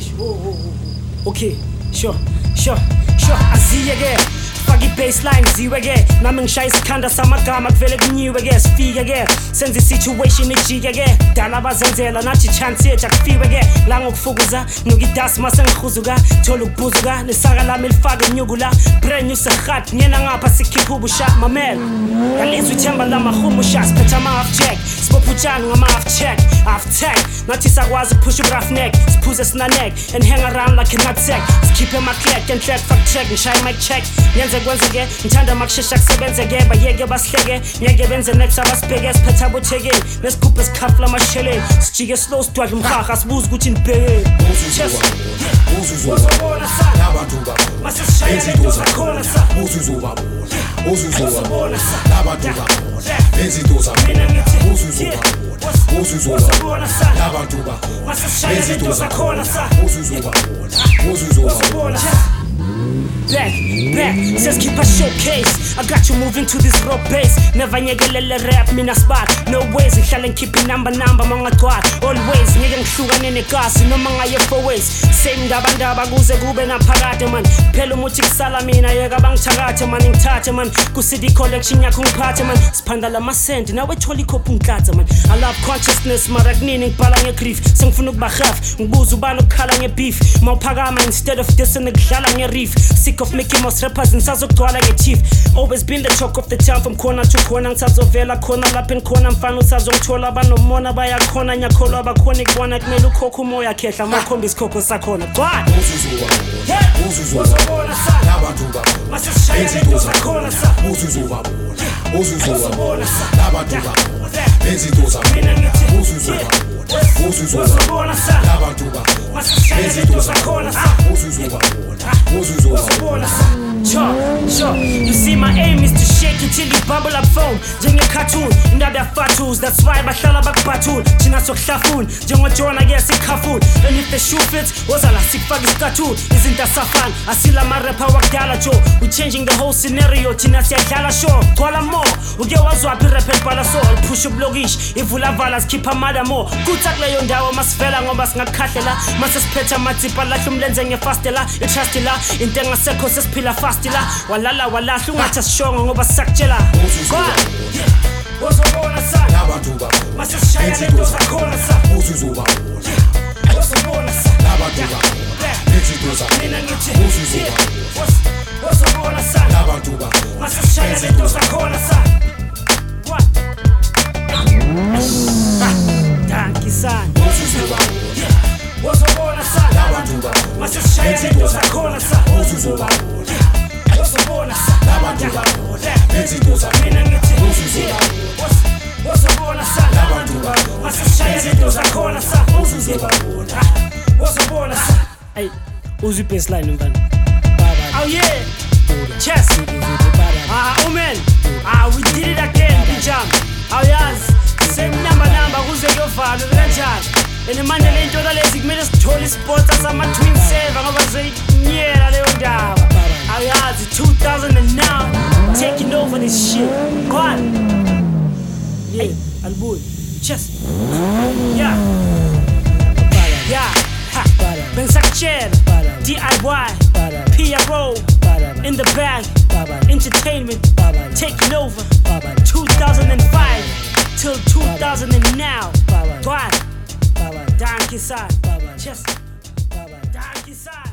Okay, sure, aziyeke faka i-baseline ziwe-ke nami ngishaya isikhanda samagama kuvele kunyiwe-ke sifike-ke senza i-situation ijike-ke dala abazenzela nathi i-chance yethu akufiwe-ke la ngokufukuza nuka idasi mase ngihuzuka thola ukubuzuka nesaka lami elifake inyukula brand new serhat ngena ngapha sikhipha ubusha mamela ngalizwa ithemba lamahumusha siphetha ama-half jack sibopha utshani ngama-half check half tag nathi sakwazi ukuphusha ugrafneck siphuze sinanek and hang around like a nutsack sikhiphe ama-clack and track fuck check ngishaya mic check kwenzeke ngithanda makushesha kusebenzeke bayeke basihleke ngeke benze next abasibheke siphetha bothekeni nesikhuphe sikhafula amasheleni sijike slow sidwadla umhaha sibuze ukuthi nibhekeni uzuzobona sana abantu babona masisishaya lento zakhona sa uzuzobona sana abantu babona izinto zakhona uzuzobona sana abantu babona masisishaya lento zakhona sa uzuzobona Back, says keep a showcase. I got you moving to this raw bass. Never nyegelele rap, mina spot. No ways, ihlale keep number mga twat. Always, nigga ngishuka nenegasi, noma ngaye for ways. Same ndaba kuze kube naphakade man. Phela umuthi kusala mina, yeka bangithakathe man, ngithathe man. Ku-CD collection yakho ngiphathe man. Siphanda lama-cent, nawe thola ikhophu ngikhathe man. I love consciousness, mara kunini ngibhala nge-grief. Sengifuna ukuba half, ngibuza ubani ukukhala nge-beef. Mawuphakama instead of this ngidlala nge-reef. Sick of Mickey Mouse rappers ngisazogcwala nge-chief. Always been the talk of the town from corner to corner. Ngisazovela khona lapha enkhona mfana usazongithola abanomona bayakhona nyakholwa abakhona ikubona kumele ukhokha umoya khehla makhomba isikhokho sakhona uzuzobona sana abantu babona masisishaya lento zakhona sa uzuzobona sana abantu babona izinto zakhona uzuzobona sana abantu babona masisishaya lento zakhona sa uzuzobona Sure, you see my aim is to shake you till you bubble up foam njenge-cartoon indaba ya-fatus that's why bahlala bakubhathula thina sokuhlafuna njengojona ke sikhafuna and if the shoe fits wozala sikufaka isikatula izinto asafana asila amarapha wakudala jo we changing the whole scenario thina siyadlala sure gcwala more uke wazwaphi irapha elibhala so liphusha ubulokishi ivulavala sikhipha amada more kutha kuleyo ndawo masivela ngoba singakukhahlela masesiphetha amatsipha lahle umlenze ngefastela itrustila into engasekho sesiphila fastila walala walahla ungathi asishongo ngoba sisakutshela uzobona sana abantu babona masisishaya lento zakhona sa uzobona sana abantu babona izinto zakhona mina ngithi uzobona sana abantu babona masisishaya lento zakhona sa danki sana uzobona sana abantu babona masisishaya lento zakhona sa uzobona sana abantu babona izinto zakhona mina ngithi uzobona sana abantu babona masisishaya lento zakhona sa uzobona sana hey uzwi baseline mfana oh yeah chess man we did it again bijam yazi same number kuze kuyovalwa kanjani and manje lento lezi kumele sithole isipota sama-twin saver ngoba zeyinyela leyo ndaba ayazi 2000 and now taking over this shit God yeah alibuyi chess yeah bensakutshela DIY PRO in the bag entertainment taking over 2005 till 2000 and now God danki sana chess danki sana